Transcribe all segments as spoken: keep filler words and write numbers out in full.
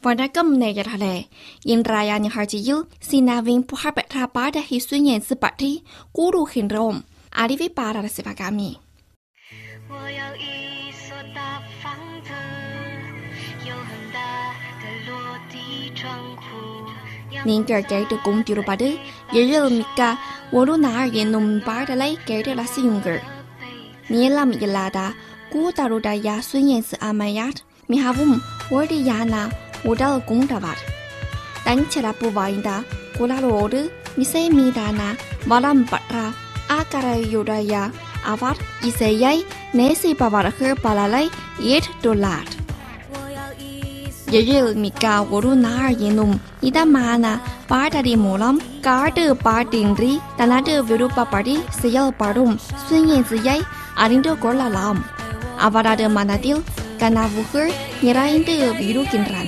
வணக்கம் நேயர்களே, இன்றைய நிகழ்ச்சியில் சீனாவின் புகழ்பெற்ற பாடகி சுன்யன்சி பற்றி கூறுகின்றோம். அறிவிப்பாளர் சிவகாமி. நீங்கள் கேட்டுக் கொண்டிருப்பது எழில்மிக்க ஒரு நாள் என்னும் பாடலை கேட்டு ரசியுங்கள். நீளம் இல்லாத கூதலுடைய சுன்யன்சி அம்மையார் மிகவும் ஒளியான உடல் கொண்டவர். தனிச்சிறப்பு வாய்ந்த குரலோடு இசை மீதான வளம் பெற்ற அக்கறையுடைய அவர் இசையை நேசிப்பவர்கள் பலரை ஏற்றுள்ளார். எழில்மிக்க ஒரு நாள் என்னும் இதமான பாடலின் மூலம் காட்டு பாட்டின்றி தனது விருப்பப்படி செயல்படும் சுன்யன்சியை அறிந்து கொள்ளலாம். அவரது மனதில் கனவுகள் நிறைந்து விழுகின்றன.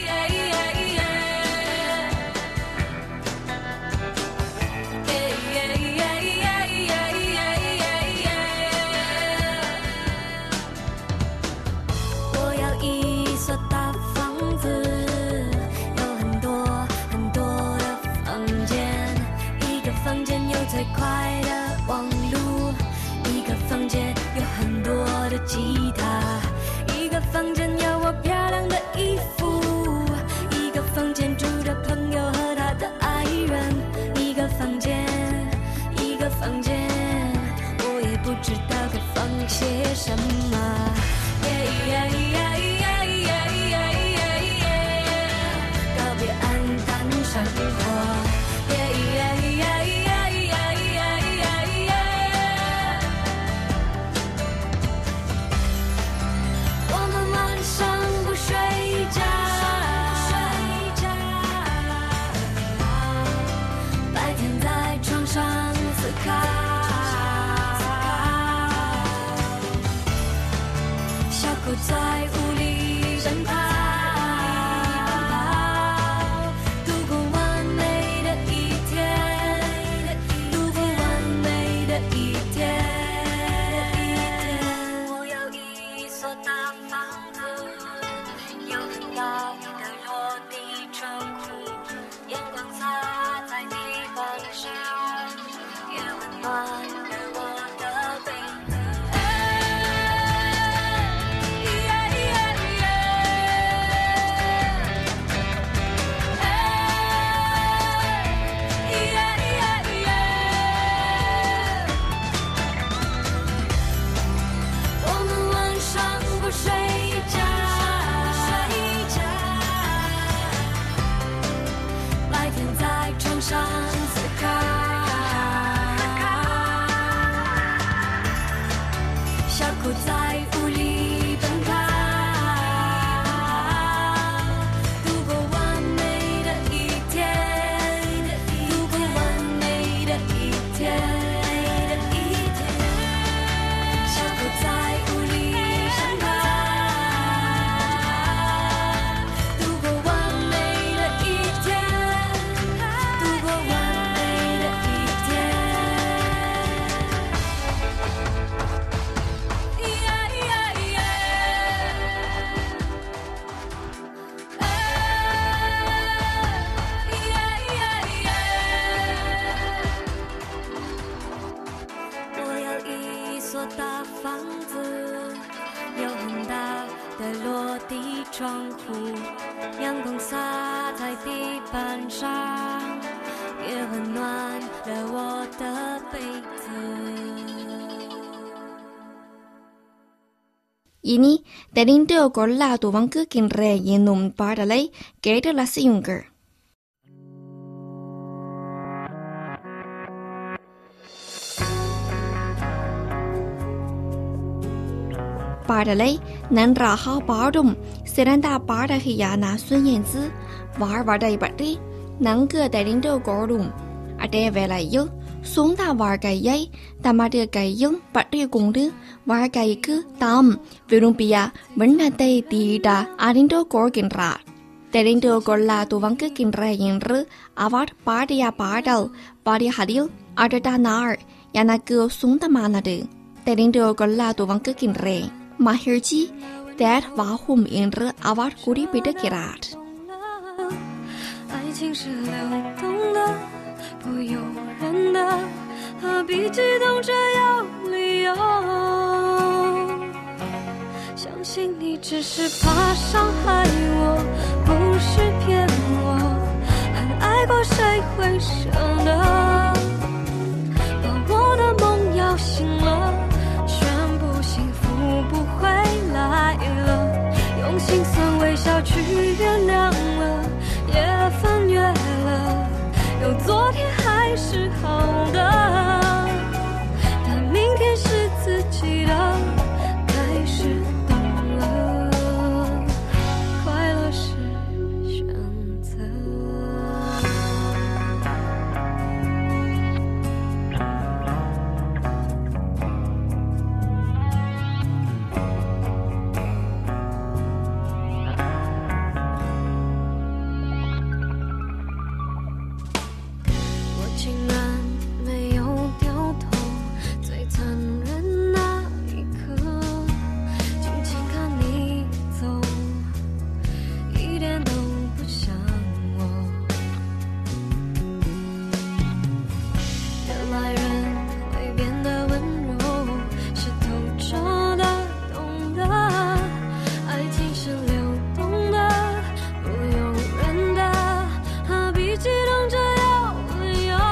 இனி தெரிந்து கொள்ள துவங்குகின்ற என்னும் பாடலை கேட்டு ரசியுங்கள். பாடலை நன்றாக பாடும் சிறந்த பாடகியான சுன்யன்சி வாழ்வதை பற்றி நன்கு தெரிந்து கொள்ளும். அதே வேளையில் சொந்த வாழ்க்கையை தமது கையில் பற்றி கொண்டு வாழ்க்கைக்கு தாம் விரும்பிய விண்ணத்தை தீட அறிந்து கொள்கின்றார். தெரிந்து கொள்ள துவங்குகின்ற என்று அவர் பாடிய பாடல் வரிகளில் அடுத்த நாள் எனக்கு சொந்தமானது, தெரிந்து கொள்ள துவங்குகின்றேன், மகிழ்ச்சி தேர்வாகும் என்று அவர் குறிப்பிடுகிறார். 情是流动的，不由人的，何必激动着有理由？相信你只是怕伤害我，不是骗我，很爱过谁会舍得把我的梦摇醒了，宣布幸福不会来了，用心酸微笑去原谅了，也翻越了，有昨天还是好的，但明天是自己的，开始懂了，快乐是选择。我竟然没有掉头，最残忍那一刻，静静看你走，一点都不像我。原来人会变得温柔，是透彻的，懂得，爱情是流动的，不由人的，何必激动着有理由？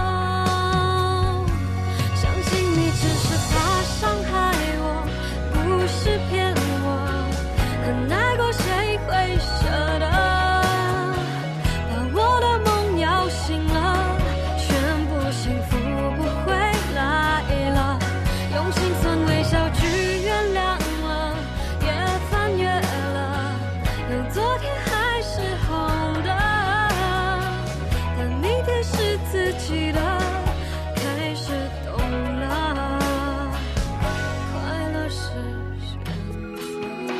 相信你只是怕伤害我，不是骗我，很爱过谁会舍得把我的梦摇醒了，宣布幸福不会来了，用心酸微笑去原谅了，也翻越了，有昨天还是好的，但明天是自己的，开始懂了，快乐是选择。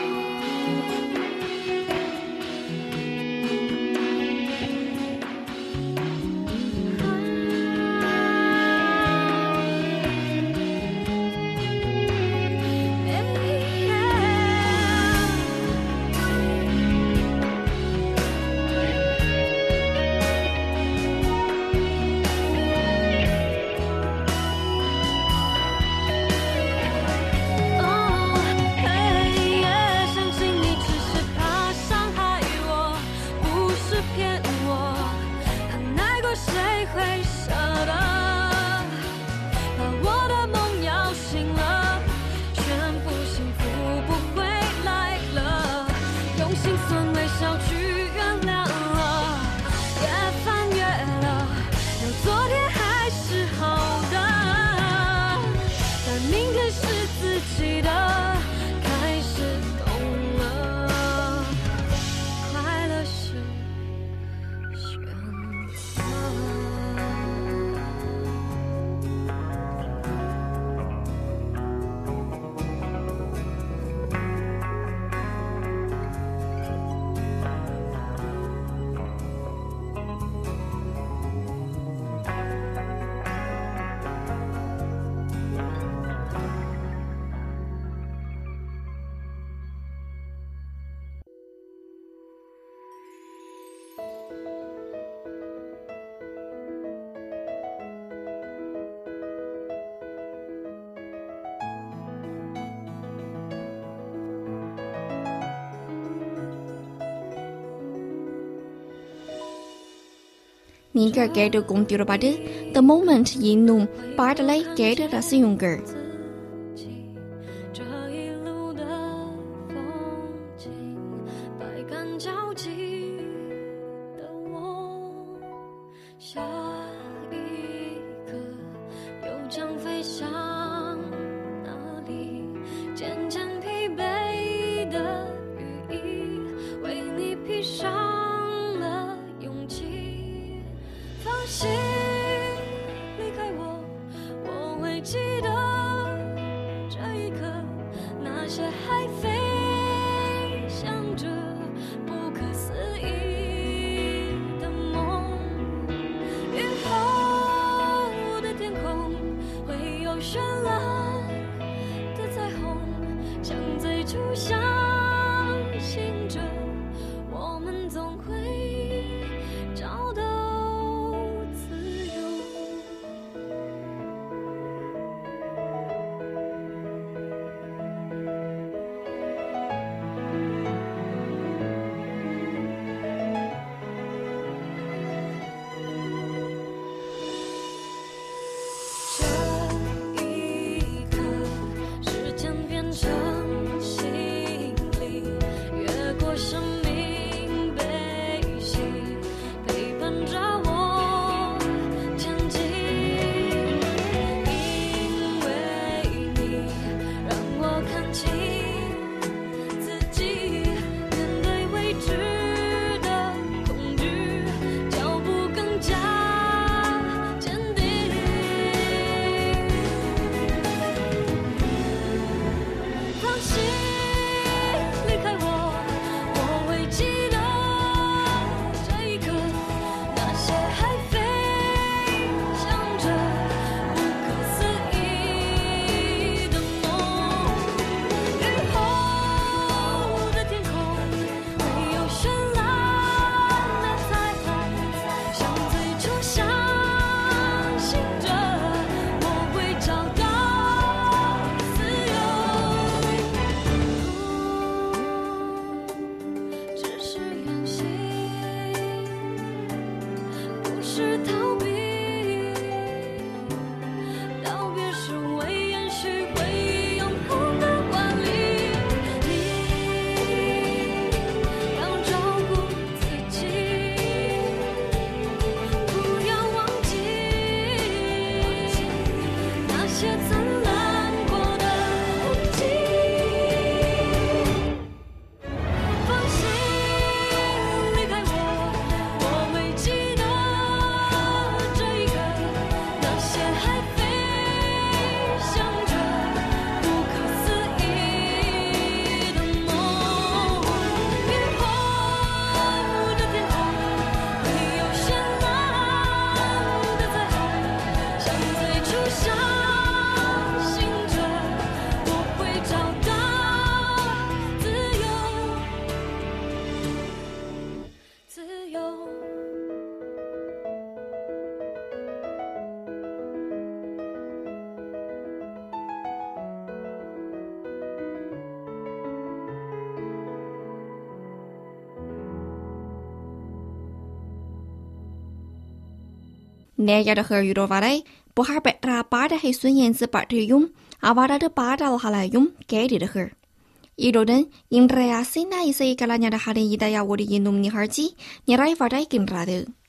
相信你只是怕伤害我，不是骗我，很爱过谁会舍得把我的梦摇醒了，宣布幸福不会来了，用心酸微笑去原谅了，也翻越了，有昨天还是好的，但明天是自己的，开始懂了，快乐是选择。 你个给的公丢了吧的 ，the moment 一怒，把的来给的的是用个。 这一路的风景，百感交集的我，下一刻又将飞向哪里？渐渐疲惫的羽翼，为你披上了勇气。放弃离开我，我会记得这一刻，那些还飞翔着不可思议的梦， 那家的和遇到话嘞，不哈白拉巴的还孙燕子把这用，啊娃的巴的下来用给的和。一路人因人呀，现在一些个拉伢的哈的一代呀，我的印度尼哈基，你来发展跟啥的。